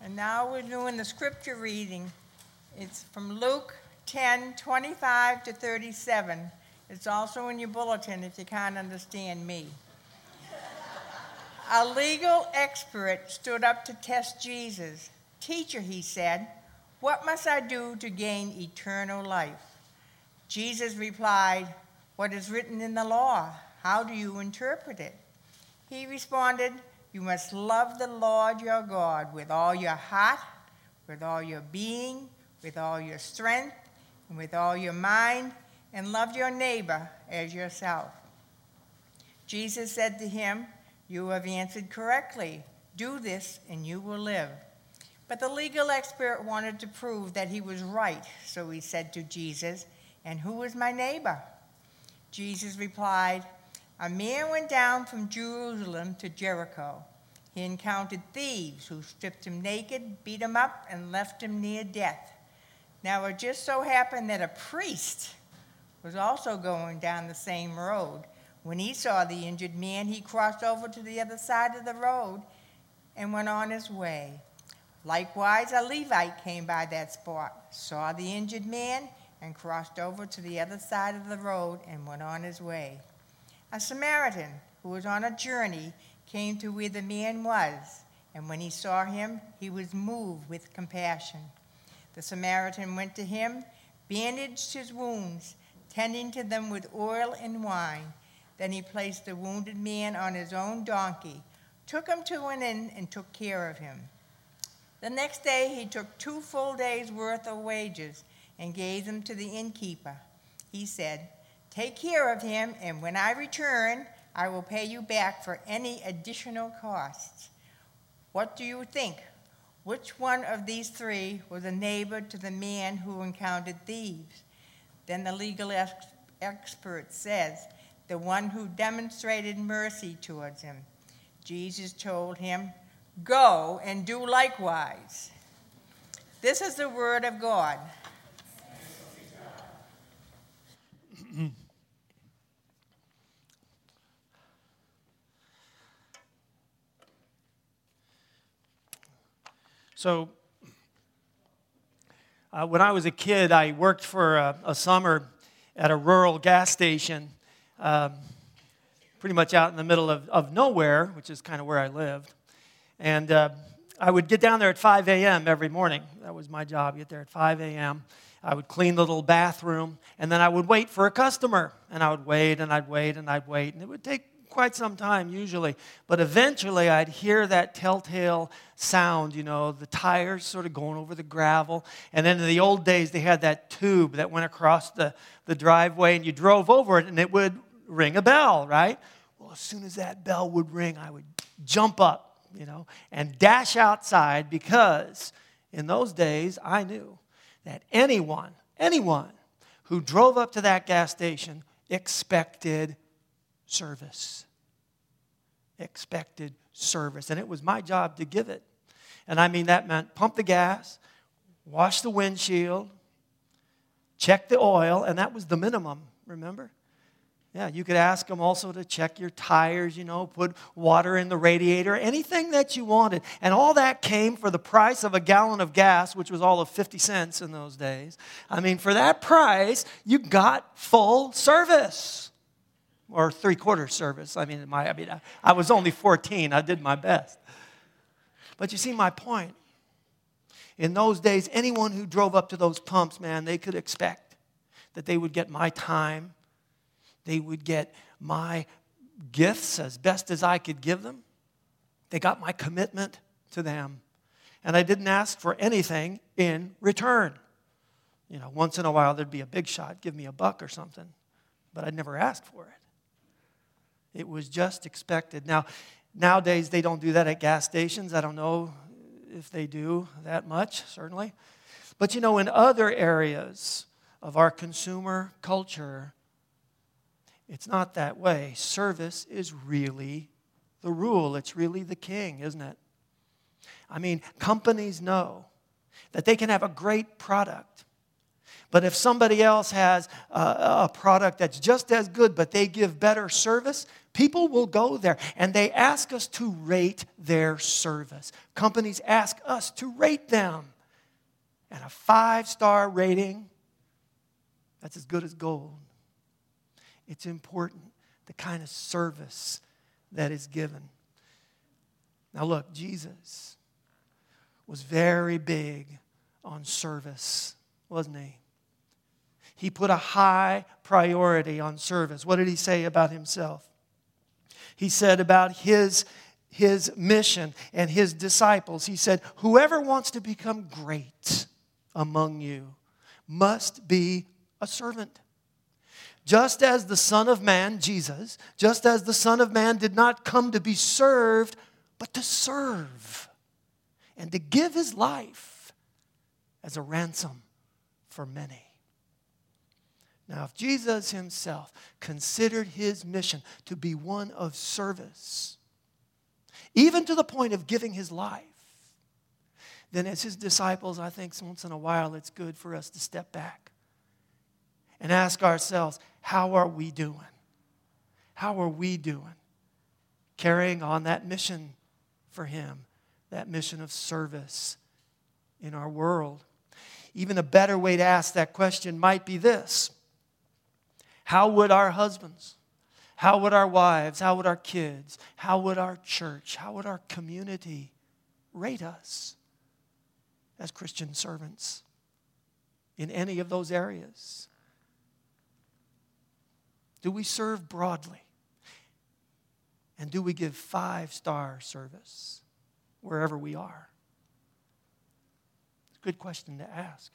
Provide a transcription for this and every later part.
And now we're doing the scripture reading. It's from Luke 10:25 to 37. It's also in your bulletin if you can't understand me. A legal expert stood up to test Jesus. "Teacher," he said, "what must I do to gain eternal life?" Jesus replied, "What is written in the law? How do you interpret it?" He responded, "You must love the Lord your God with all your heart, with all your being, with all your strength, and with all your mind, and love your neighbor as yourself." Jesus said to him, "You have answered correctly. Do this and you will live." But the legal expert wanted to prove that he was right, so he said to Jesus, "And who is my neighbor?" Jesus replied, "A man went down from Jerusalem to Jericho. He encountered thieves who stripped him naked, beat him up, and left him near death. Now it just so happened that a priest was also going down the same road. When he saw the injured man, he crossed over to the other side of the road and went on his way. Likewise, a Levite came by that spot, saw the injured man, and crossed over to the other side of the road and went on his way. A Samaritan who was on a journey came to where the man was, and when he saw him, he was moved with compassion. The Samaritan went to him, bandaged his wounds, tending to them with oil and wine. Then he placed the wounded man on his own donkey, took him to an inn, and took care of him. The next day he took 2 full days' worth of wages and gave them to the innkeeper. He said, "Take care of him, and when I return, I will pay you back for any additional costs." What do you think? Which one of these 3 was a neighbor to the man who encountered thieves? Then the legal expert says, "The one who demonstrated mercy towards him." Jesus told him, "Go and do likewise." This is the word of God. So, when I was a kid, I worked for a summer at a rural gas station, pretty much out in the middle of nowhere, which is kind of where I lived. And I would get down there at 5 a.m. every morning. That was my job, get there at 5 a.m. I would clean the little bathroom, and then I would wait for a customer. And I would wait, and I'd wait, and I'd wait. And it would take quite some time usually. But eventually I'd hear that telltale sound, the tires sort of going over the gravel. And then in the old days, they had that tube that went across the driveway, and you drove over it, and it would ring a bell, right? Well, as soon as that bell would ring, I would jump up, and dash outside, because in those days, I knew that anyone who drove up to that gas station expected service. Expected service. And it was my job to give it. And I mean, that meant pump the gas, wash the windshield, check the oil, and that was the minimum, remember? Yeah, you could ask them also to check your tires, put water in the radiator, anything that you wanted. And all that came for the price of a gallon of gas, which was all of 50 cents in those days. I mean, for that price, you got full service. Or 3/4 service. I was only 14. I did my best. But you see my point. In those days, anyone who drove up to those pumps, man, they could expect that they would get my time. They would get my gifts as best as I could give them. They got my commitment to them. And I didn't ask for anything in return. Once in a while there'd be a big shot, give me $1 or something. But I'd never asked for it. It was just expected. Now, nowadays they don't do that at gas stations. I don't know if they do that much, certainly. But in other areas of our consumer culture, it's not that way. Service is really the rule. It's really the king, isn't it? I mean, companies know that they can have a great product, But if somebody else has a product that's just as good, but they give better service, people will go there. And they ask us to rate their service. Companies ask us to rate them. And a 5-star rating, that's as good as gold. It's important, the kind of service that is given. Now look, Jesus was very big on service, wasn't he? He put a high priority on service. What did he say about himself? He said about his mission and his disciples, he said, whoever wants to become great among you must be a servant. Just as the Son of Man, Jesus, just as the Son of Man did not come to be served, but to serve and to give his life as a ransom for many. Now, if Jesus himself considered his mission to be one of service, even to the point of giving his life, then as his disciples, I think once in a while it's good for us to step back and ask ourselves, how are we doing? How are we doing? Carrying on that mission for him, that mission of service in our world. Even a better way to ask that question might be this. How would our husbands, how would our wives, how would our kids, how would our church, how would our community rate us as Christian servants in any of those areas? Do we serve broadly? And do we give 5-star service wherever we are? It's a good question to ask.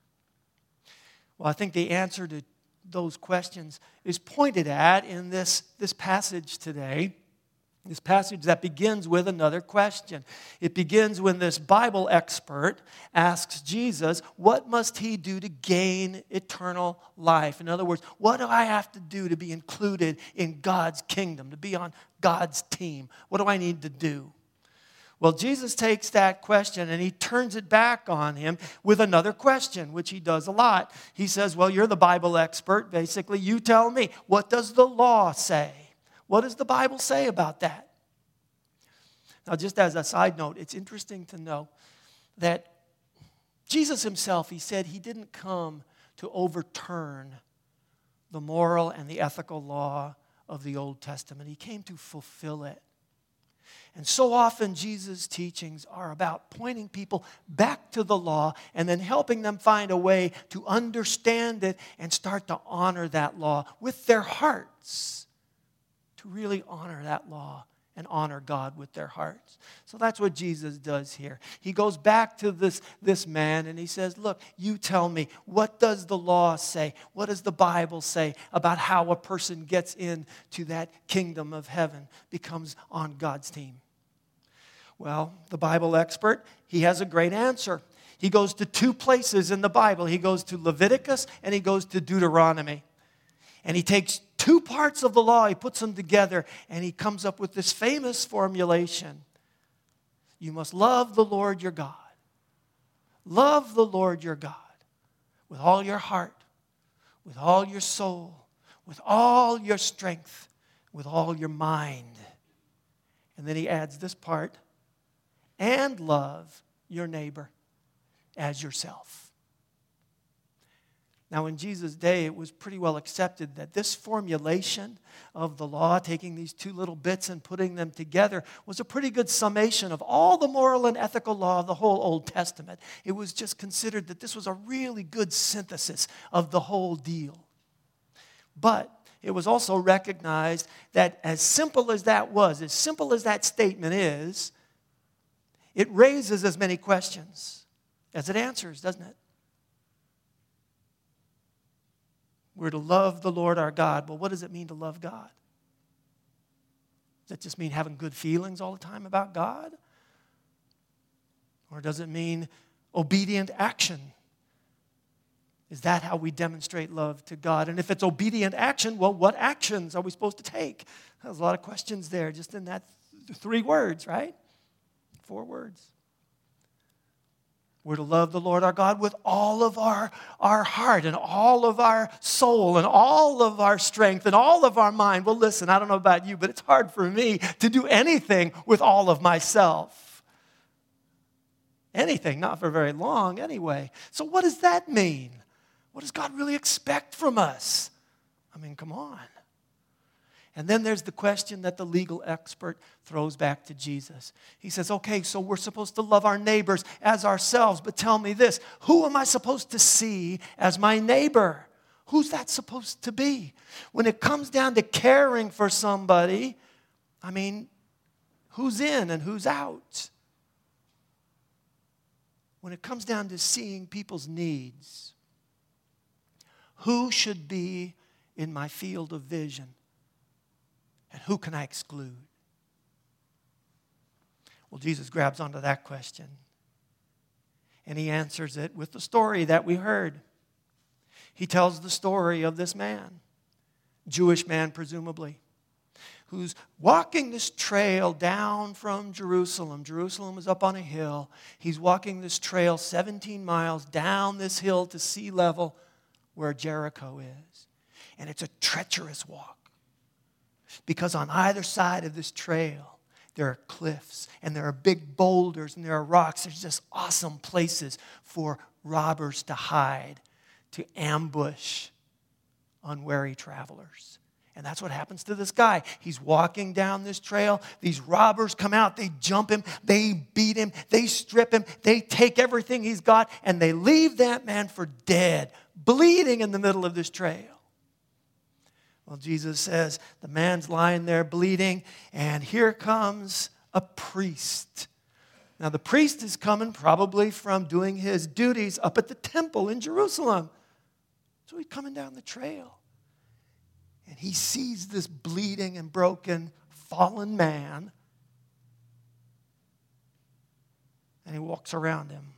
Well, I think the answer to those questions is pointed at in this passage today. This passage that begins with another question. It begins when this Bible expert asks Jesus, what must he do to gain eternal life? In other words, what do I have to do to be included in God's kingdom, to be on God's team? What do I need to do? Well, Jesus takes that question and he turns it back on him with another question, which he does a lot. He says, well, you're the Bible expert. Basically, you tell me, what does the law say? What does the Bible say about that? Now, just as a side note, it's interesting to know that Jesus himself, he said he didn't come to overturn the moral and the ethical law of the Old Testament. He came to fulfill it. And so often Jesus' teachings are about pointing people back to the law and then helping them find a way to understand it and start to honor that law with their hearts. To really honor that law and honor God with their hearts. So that's what Jesus does here. He goes back to this man and he says, look, you tell me, what does the law say? What does the Bible say about how a person gets into that kingdom of heaven, becomes on God's team? Well, the Bible expert, he has a great answer. He goes to 2 places in the Bible. He goes to Leviticus and he goes to Deuteronomy. And he takes 2 parts of the law, he puts them together, and he comes up with this famous formulation. You must love the Lord your God. Love the Lord your God with all your heart, with all your soul, with all your strength, with all your mind. And then he adds this part, and love your neighbor as yourself. Now, in Jesus' day, it was pretty well accepted that this formulation of the law, taking these 2 little bits and putting them together, was a pretty good summation of all the moral and ethical law of the whole Old Testament. It was just considered that this was a really good synthesis of the whole deal. But it was also recognized that as simple as that was, as simple as that statement is, it raises as many questions as it answers, doesn't it? We're to love the Lord our God. Well, what does it mean to love God? Does that just mean having good feelings all the time about God? Or does it mean obedient action? Is that how we demonstrate love to God? And if it's obedient action, well, what actions are we supposed to take? There's a lot of questions there just in that 3 words, right? 4 words. We're to love the Lord our God with all of our heart and all of our soul and all of our strength and all of our mind. Well, listen, I don't know about you, but it's hard for me to do anything with all of myself. Anything, not for very long anyway. So what does that mean? What does God really expect from us? I mean, come on. And then there's the question that the legal expert throws back to Jesus. He says, okay, so we're supposed to love our neighbors as ourselves, but tell me this, who am I supposed to see as my neighbor? Who's that supposed to be? When it comes down to caring for somebody, I mean, who's in and who's out? When it comes down to seeing people's needs, who should be in my field of vision? And who can I exclude? Well, Jesus grabs onto that question. And he answers it with the story that we heard. He tells the story of this man, Jewish man presumably, who's walking this trail down from Jerusalem. Jerusalem is up on a hill. He's walking this trail 17 miles down this hill to sea level where Jericho is. And it's a treacherous walk. Because on either side of this trail, there are cliffs and there are big boulders and there are rocks. There's just awesome places for robbers to hide, to ambush unwary travelers. And that's what happens to this guy. He's walking down this trail. These robbers come out. They jump him. They beat him. They strip him. They take everything he's got and they leave that man for dead, bleeding in the middle of this trail. Well, Jesus says the man's lying there bleeding, and here comes a priest. Now, the priest is coming probably from doing his duties up at the temple in Jerusalem. So he's coming down the trail, and he sees this bleeding and broken, fallen man, and he walks around him.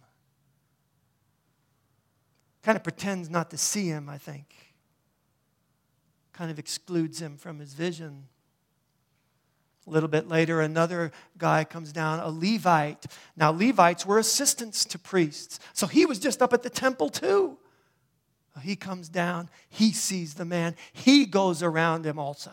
Kind of pretends not to see him, I think. Kind of excludes him from his vision. A little bit later, another guy comes down, a Levite. Now, Levites were assistants to priests. So he was just up at the temple too. He comes down, he sees the man, he goes around him also.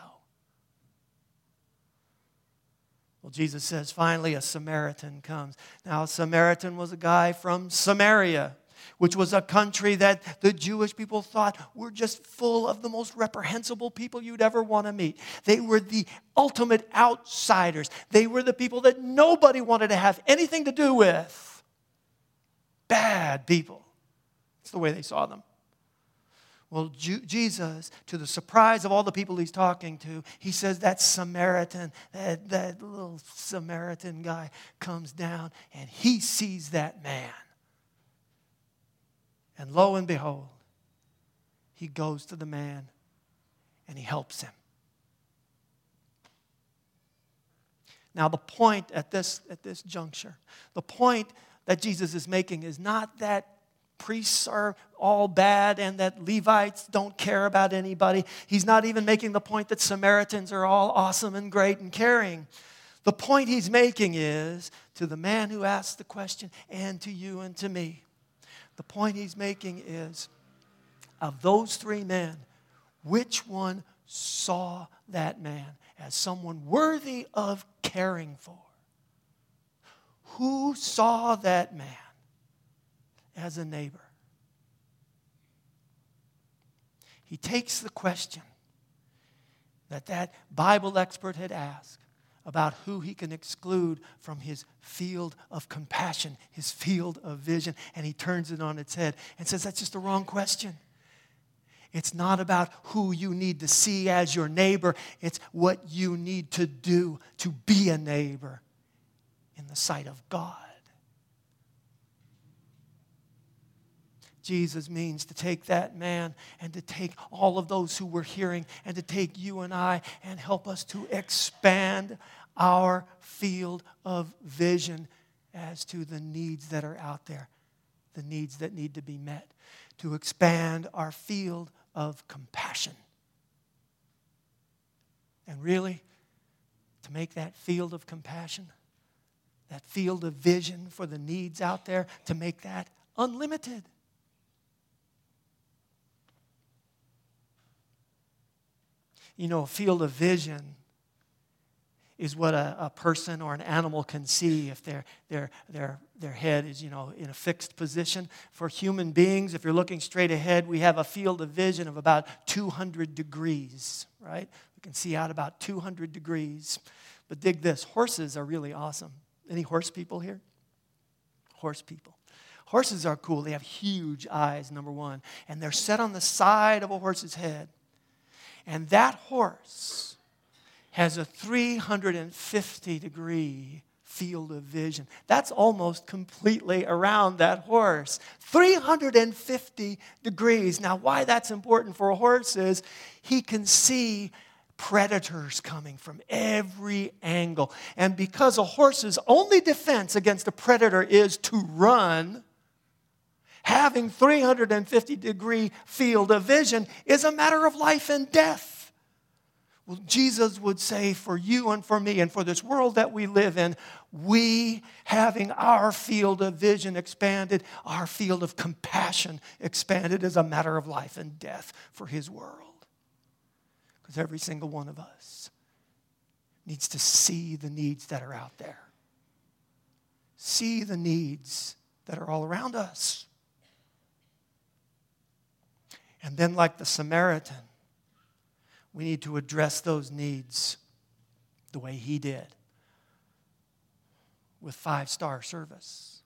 Well, Jesus says, finally, a Samaritan comes. Now, a Samaritan was a guy from Samaria, which was a country that the Jewish people thought were just full of the most reprehensible people you'd ever want to meet. They were the ultimate outsiders. They were the people that nobody wanted to have anything to do with. Bad people. That's the way they saw them. Well, Jesus, to the surprise of all the people he's talking to, he says that Samaritan, that little Samaritan guy comes down and he sees that man. And lo and behold, he goes to the man and he helps him. Now the point at this juncture, the point that Jesus is making is not that priests are all bad and that Levites don't care about anybody. He's not even making the point that Samaritans are all awesome and great and caring. The point he's making is to the man who asked the question and to you and to me. The point he's making is, of those three men, which one saw that man as someone worthy of caring for? Who saw that man as a neighbor? He takes the question that Bible expert had asked about who he can exclude from his field of compassion, his field of vision, and he turns it on its head and says that's just the wrong question. It's not about who you need to see as your neighbor. It's what you need to do to be a neighbor in the sight of God. Jesus means to take that man and to take all of those who were hearing and to take you and I and help us to expand our field of vision as to the needs that are out there, the needs that need to be met, to expand our field of compassion. And really, to make that field of compassion, that field of vision for the needs out there, to make that unlimited. You know, a field of vision is what a person or an animal can see if their head is, in a fixed position. For human beings, if you're looking straight ahead, we have a field of vision of about 200 degrees, right? We can see out about 200 degrees. But dig this, horses are really awesome. Any horse people here? Horse people. Horses are cool. They have huge eyes, number one. And they're set on the side of a horse's head. And that horse has a 350-degree field of vision. That's almost completely around that horse. 350 degrees. Now, why that's important for a horse is he can see predators coming from every angle. And because a horse's only defense against a predator is to run, having 350-degree field of vision is a matter of life and death. Well, Jesus would say for you and for me and for this world that we live in, we having our field of vision expanded, our field of compassion expanded is a matter of life and death for His world. Because every single one of us needs to see the needs that are out there. See the needs that are all around us. And then, like the Samaritan, we need to address those needs the way he did, with 5-star service.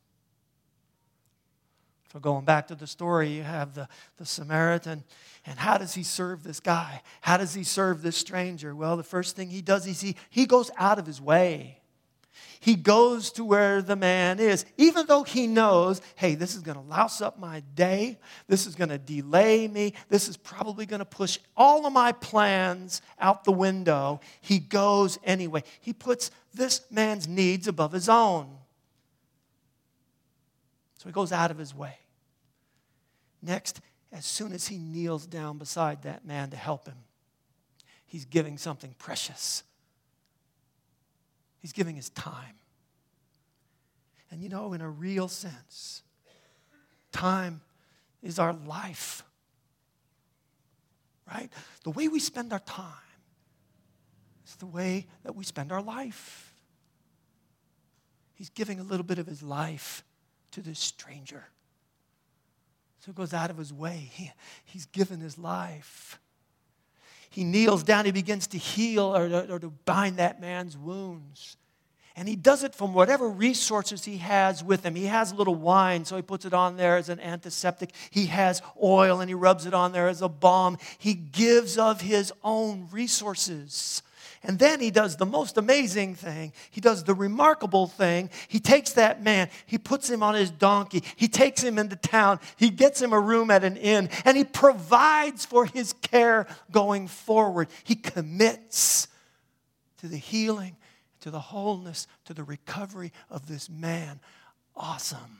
So going back to the story, you have the Samaritan, and how does he serve this guy? How does he serve this stranger? Well, the first thing he does is he goes out of his way. He goes to where the man is, even though he knows, hey, this is going to louse up my day. This is going to delay me. This is probably going to push all of my plans out the window. He goes anyway. He puts this man's needs above his own. So he goes out of his way. Next, as soon as he kneels down beside that man to help him, he's giving something precious. He's giving his time. And in a real sense, time is our life. Right? The way we spend our time is the way that we spend our life. He's giving a little bit of his life to this stranger. So he goes out of his way. He's given his life. He kneels down, he begins to heal or to bind that man's wounds. And he does it from whatever resources he has with him. He has a little wine, so he puts it on there as an antiseptic. He has oil, and he rubs it on there as a balm. He gives of his own resources. And then he does the most amazing thing. He does the remarkable thing. He takes that man, he puts him on his donkey. He takes him into town. He gets him a room at an inn, and he provides for his care going forward. He commits to the healing, to the wholeness, to the recovery of this man. Awesome.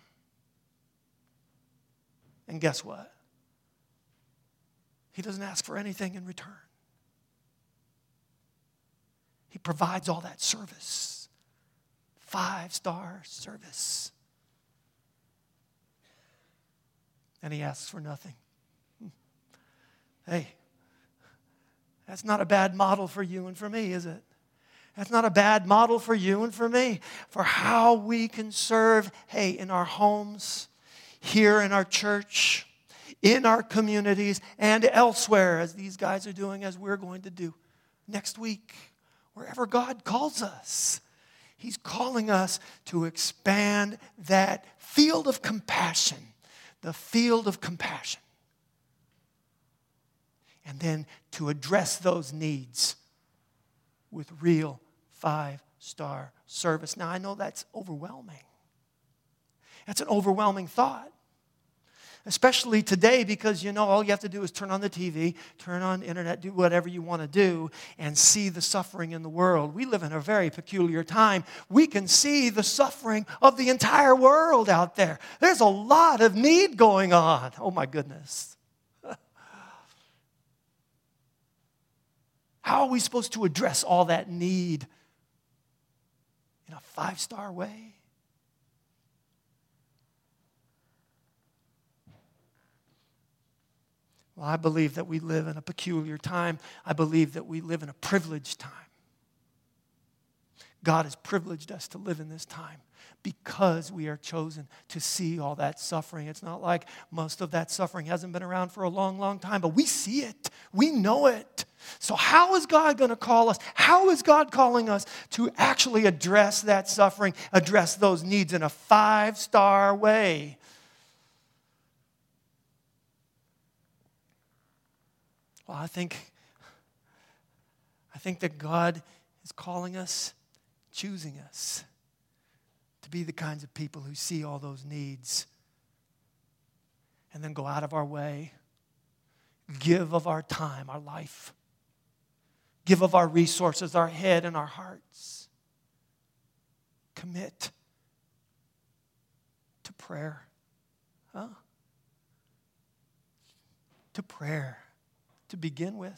And guess what? He doesn't ask for anything in return. He provides all that service. 5-star service. And he asks for nothing. Hey, that's not a bad model for you and for me, is it? That's not a bad model for you and for me, for how we can serve, in our homes, here in our church, in our communities, and elsewhere, as these guys are doing, as we're going to do next week. Wherever God calls us, He's calling us to expand that field of compassion, the field of compassion. And then to address those needs with real 5-star service. Now, I know that's overwhelming. That's an overwhelming thought. Especially today, because, all you have to do is turn on the TV, turn on the internet, do whatever you want to do, and see the suffering in the world. We live in a very peculiar time. We can see the suffering of the entire world out there. There's a lot of need going on. Oh, my goodness. How are we supposed to address all that need in a 5-star way? Well, I believe that we live in a peculiar time. I believe that we live in a privileged time. God has privileged us to live in this time because we are chosen to see all that suffering. It's not like most of that suffering hasn't been around for a long, long time, but we see it. We know it. So how is God going to call us? How is God calling us to actually address that suffering, address those needs in a 5-star way? Well, I think that God is calling us, choosing us to be the kinds of people who see all those needs and then go out of our way, give of our time, our life, give of our resources, our head and our hearts, commit to prayer. To prayer to begin with.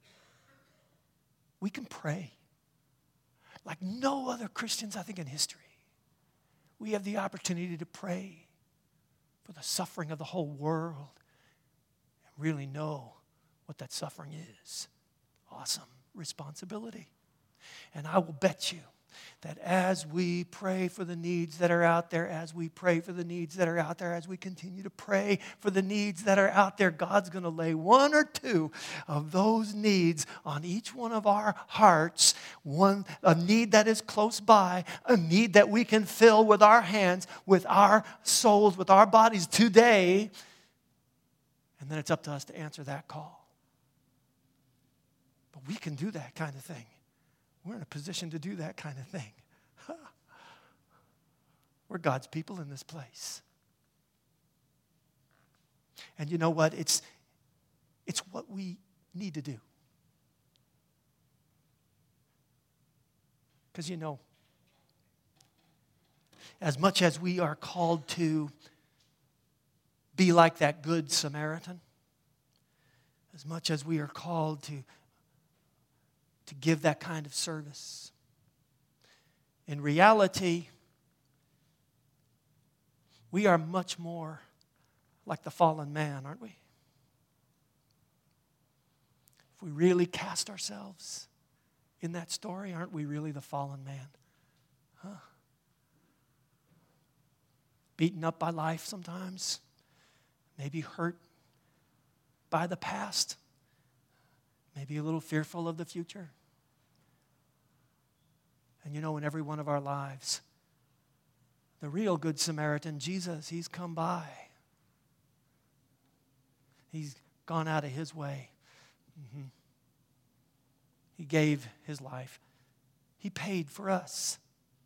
We can pray like no other Christians, I think, in history. We have the opportunity to pray for the suffering of the whole world and really know what that suffering is. Awesome responsibility. And I will bet you that as we pray for the needs that are out there, as we pray for the needs that are out there, as we continue to pray for the needs that are out there, God's going to lay one or two of those needs on each one of our hearts. One, a need that is close by, a need that we can fill with our hands, with our souls, with our bodies today. And then it's up to us to answer that call. But we can do that kind of thing. We're in a position to do that kind of thing. We're God's people in this place. And you know what? It's what we need to do. Because you know, as much as we are called to be like that good Samaritan, as much as we are called to give that kind of service. In reality, we are much more like the fallen man, aren't we? If we really cast ourselves in that story, aren't we really the fallen man? Beaten up by life sometimes, maybe hurt by the past, maybe a little fearful of the future. And you know, in every one of our lives, the real Good Samaritan, Jesus, he's come by. He's gone out of his way. He gave his life. He paid for us.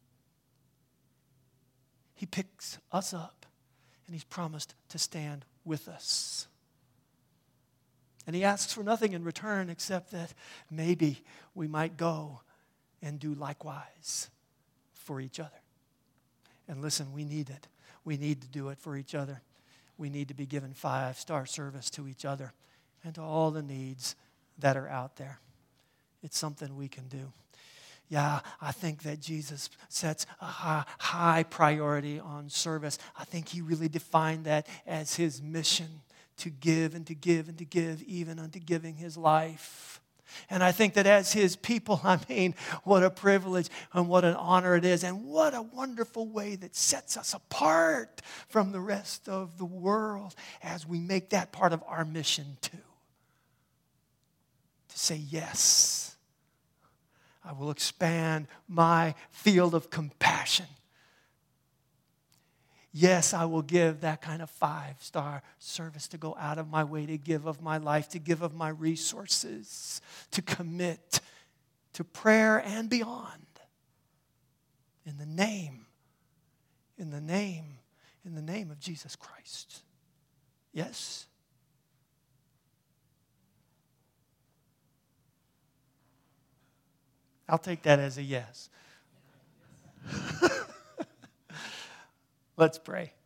He picks us up, and he's promised to stand with us. And he asks for nothing in return except that maybe we might go and do likewise for each other. And listen, we need it. We need to do it for each other. We need to be given 5-star service to each other and to all the needs that are out there. It's something we can do. Yeah, I think that Jesus sets a high priority on service. I think he really defined that as his mission, to give and to give and to give, even unto giving his life. And I think that as his people, I mean, what a privilege and what an honor it is, and what a wonderful way that sets us apart from the rest of the world as we make that part of our mission too. To say, yes, I will expand my field of compassion. Yes, I will give that kind of 5-star service, to go out of my way, to give of my life, to give of my resources, to commit to prayer and beyond. In the name of Jesus Christ. Yes? I'll take that as a yes. Let's pray.